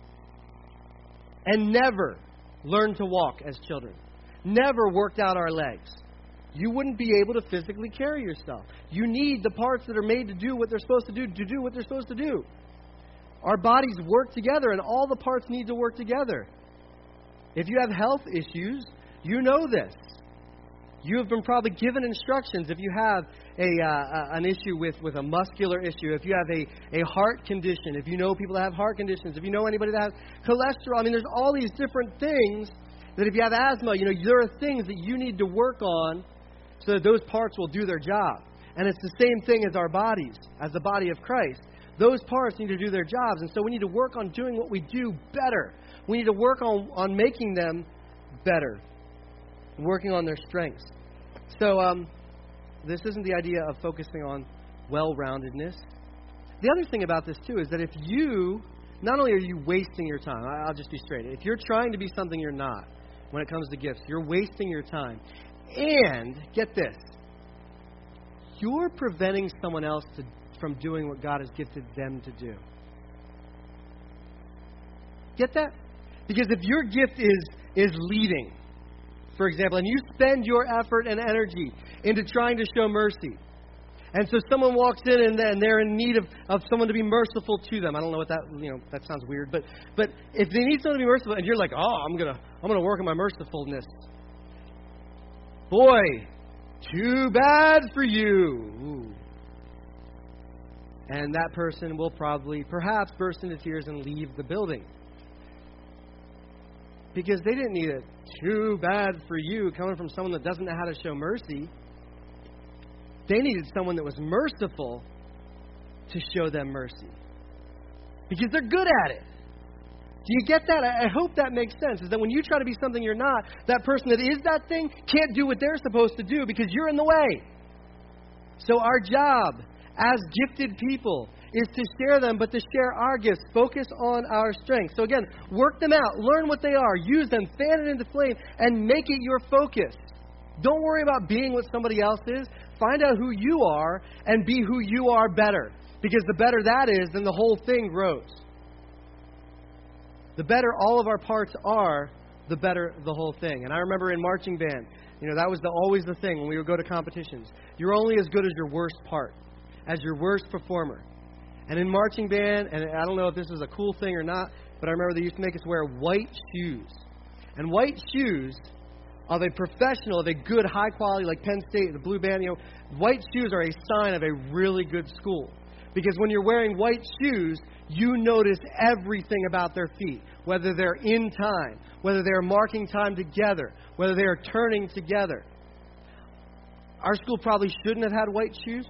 and never learned to walk as children, never worked out our legs, you wouldn't be able to physically carry yourself. You need the parts that are made to do what they're supposed to do what they're supposed to do. Our bodies work together, and all the parts need to work together. If you have health issues, you know this. You have been probably given instructions if you have an issue with a muscular issue, if you have a heart condition, if you know people that have heart conditions, if you know anybody that has cholesterol. I mean, there's all these different things that if you have asthma, there are things that you need to work on so that those parts will do their job. And it's the same thing as our bodies, as the body of Christ. Those parts need to do their jobs, and so we need to work on doing what we do better. We need to work on making them better, working on their strengths. So this isn't the idea of focusing on well-roundedness. The other thing about this, too, is that if you, not only are you wasting your time, I'll just be straight. If you're trying to be something you're not when it comes to gifts, you're wasting your time. And, get this, you're preventing someone else from doing what God has gifted them to do. Get that? Because if your gift is leading, for example, and you spend your effort and energy into trying to show mercy, and so someone walks in and they're in need of someone to be merciful to them. I don't know what that, that sounds weird, but if they need someone to be merciful, and you're like, I'm gonna work on my mercifulness. Boy, too bad for you. Ooh. And that person will perhaps burst into tears and leave the building. Because they didn't need it. Too bad for you coming from someone that doesn't know how to show mercy. They needed someone that was merciful to show them mercy. Because they're good at it. Do you get that? I hope that makes sense. Is that when you try to be something you're not, that person that is that thing can't do what they're supposed to do because you're in the way. So our job as gifted people is to share them, but to share our gifts. Focus on our strengths. So again, work them out. Learn what they are. Use them. Fan it into flame. And make it your focus. Don't worry about being what somebody else is. Find out who you are and be who you are better. Because the better that is, then the whole thing grows. The better all of our parts are, the better the whole thing. And I remember in marching band, that was always the thing when we would go to competitions. You're only as good as your worst part, as your worst performer. And in marching band, and I don't know if this is a cool thing or not, but I remember they used to make us wear white shoes. And white shoes of a professional, of a good, high quality, like Penn State, the Blue Band, white shoes are a sign of a really good school. Because when you're wearing white shoes, you notice everything about their feet. Whether they're in time, whether they're marking time together, whether they're turning together. Our school probably shouldn't have had white shoes.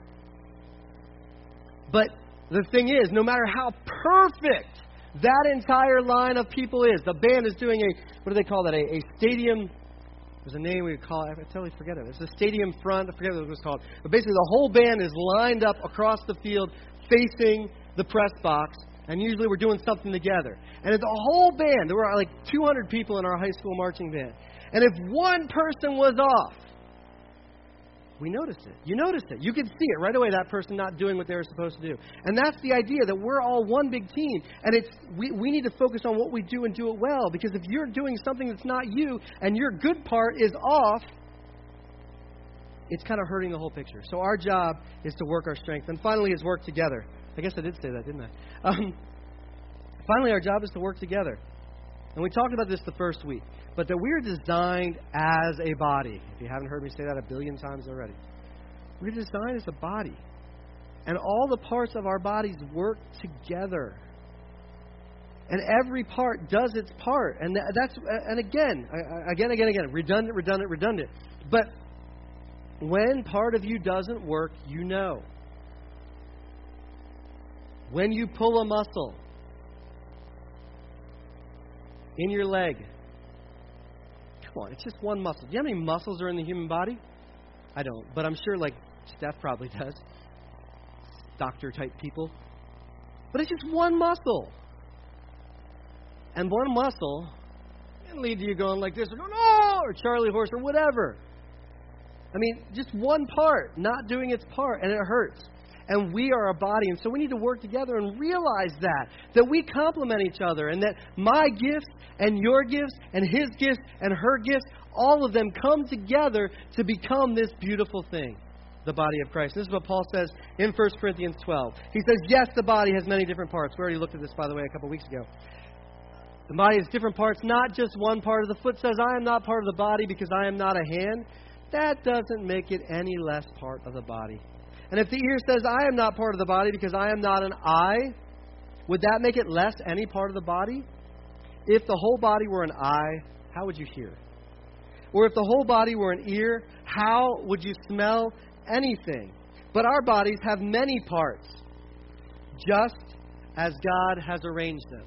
But the thing is, no matter how perfect that entire line of people is, the band is doing what do they call that? A stadium. There's a name we would call it. I totally forget it. It's a stadium front. I forget what it was called. But basically, the whole band is lined up across the field, facing the press box. And usually we're doing something together. And the whole band, there were like 200 people in our high school marching band. And if one person was off, we noticed it. You noticed it. You could see it right away, that person not doing what they were supposed to do. And that's the idea, that we're all one big team. And we need to focus on what we do and do it well. Because if you're doing something that's not you and your good part is off, it's kind of hurting the whole picture. So our job is to work our strength. And finally is work together. I guess I did say that, didn't I? Finally, our job is to work together. And we talked about this the first week. But that we are designed as a body. If you haven't heard me say that a billion times already. We're designed as a body. And all the parts of our bodies work together. And every part does its part. And again, redundant. But when part of you doesn't work, you know. When you pull a muscle in your leg, come on, it's just one muscle. Do you know how many muscles are in the human body? I don't, but I'm sure Steph probably does. Doctor-type people. But it's just one muscle. And one muscle can lead to you going like this, or going, oh, or Charlie horse, or whatever. I mean, just one part not doing its part, and it hurts. And we are a body, and so we need to work together and realize that we complement each other, and that my gifts and your gifts and his gifts and her gifts, all of them come together to become this beautiful thing, the body of Christ. This is what Paul says in 1 Corinthians 12. He says, yes, the body has many different parts. We already looked at this, by the way, a couple weeks ago. The body has different parts, not just one part of the foot says, I am not part of the body because I am not a hand. that doesn't make it any less part of the body. And if the ear says, I am not part of the body because I am not an eye, would that make it less any part of the body? If the whole body were an eye, how would you hear? Or if the whole body were an ear, how would you smell anything? But our bodies have many parts, just as God has arranged them.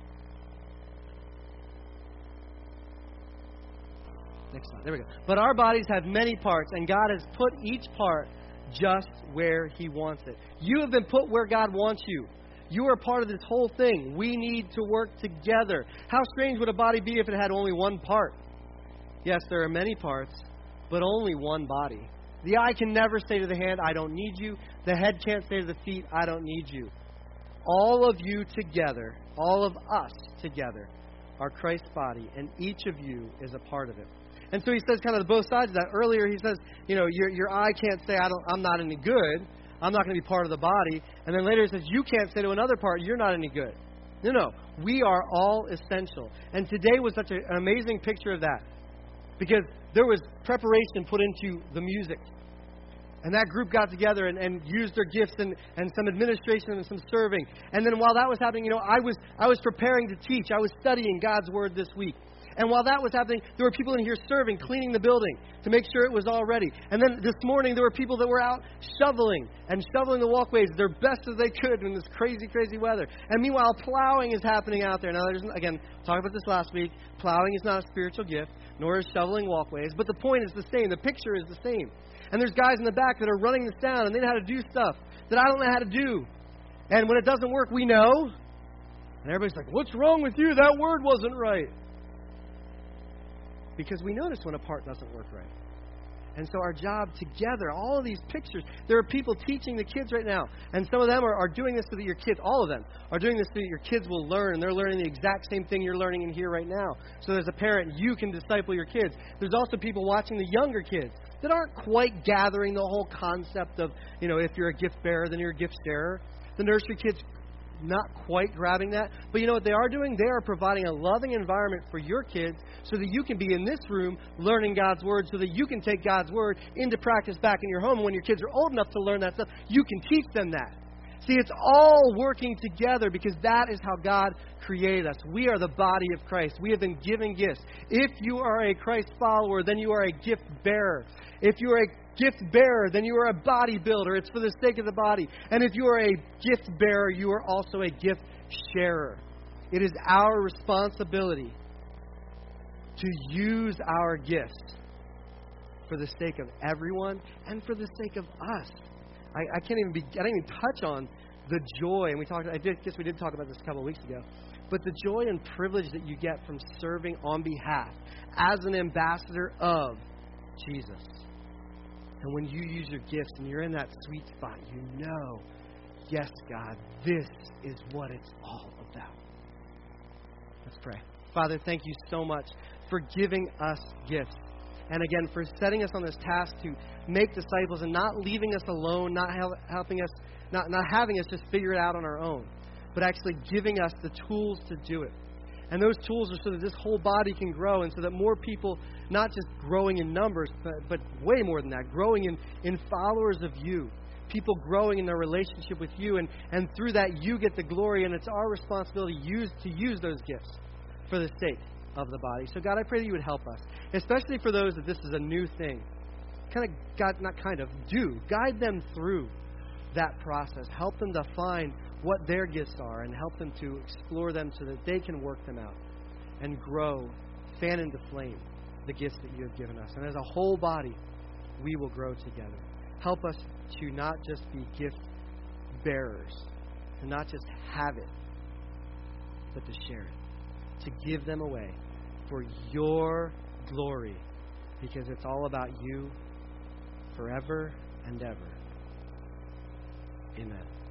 Next slide. There we go. But our bodies have many parts, and God has put each part just where He wants it. You have been put where God wants you. You are part of this whole thing. We need to work together. How strange would a body be if it had only one part? Yes, there are many parts, but only one body. The eye can never say to the hand, I don't need you. The head can't say to the feet, I don't need you. All of you together, all of us together, are Christ's body, and each of you is a part of it. And so he says kind of both sides of that. Earlier he says, your eye can't say, I'm not any good. I'm not going to be part of the body. And then later he says, you can't say to another part, you're not any good. No. We are all essential. And today was such an amazing picture of that. Because there was preparation put into the music. And that group got together and used their gifts and some administration and some serving. And then while that was happening, I was preparing to teach. I was studying God's Word this week. And while that was happening, there were people in here serving, cleaning the building to make sure it was all ready. And then this morning, there were people that were out shoveling the walkways their best as they could in this crazy, crazy weather. And meanwhile, plowing is happening out there. Now, again, talked about this last week. Plowing is not a spiritual gift, nor is shoveling walkways. But the point is the same. The picture is the same. And there's guys in the back that are running this down, and they know how to do stuff that I don't know how to do. And when it doesn't work, we know. And everybody's like, what's wrong with you? That word wasn't right. Because we notice when a part doesn't work right. And so our job together, all of these pictures, there are people teaching the kids right now. And some of them are doing this so that your kids, all of them, are doing this so that your kids will learn. And they're learning the exact same thing you're learning in here right now. So as a parent, you can disciple your kids. There's also people watching the younger kids that aren't quite gathering the whole concept of, if you're a gift bearer, then you're a gift sharer. The nursery kids not quite grabbing that. But you know what they are doing? They are providing a loving environment for your kids so that you can be in this room learning God's Word, so that you can take God's Word into practice back in your home. And when your kids are old enough to learn that stuff, you can teach them that. See, it's all working together because that is how God created us. We are the body of Christ. We have been given gifts. If you are a Christ follower, then you are a gift bearer. If you are a gift bearer, then you are a body builder. It's for the sake of the body. And if you are a gift bearer, you are also a gift sharer. It is our responsibility to use our gifts for the sake of everyone and for the sake of us. I didn't even touch on the joy, and we did talk about this a couple of weeks ago, but the joy and privilege that you get from serving on behalf as an ambassador of Jesus. And when you use your gifts and you're in that sweet spot, you know, yes, God, this is what it's all about. Let's pray. Father, thank you so much for giving us gifts. And again, for setting us on this task to make disciples and not leaving us alone, not helping us, not having us just figure it out on our own, but actually giving us the tools to do it. And those tools are so that this whole body can grow and so that more people, not just growing in numbers, but way more than that, growing in followers of you. People growing in their relationship with you. And through that, you get the glory. And it's our responsibility to use those gifts for the sake of the body. So, God, I pray that you would help us, especially for those that this is a new thing. Guide them through that process. Help them to find what their gifts are and help them to explore them so that they can work them out and grow, fan into flame the gifts that you have given us. And as a whole body, we will grow together. Help us to not just be gift bearers, to not just have it, but to share it, to give them away for your glory, because it's all about you forever and ever. Amen.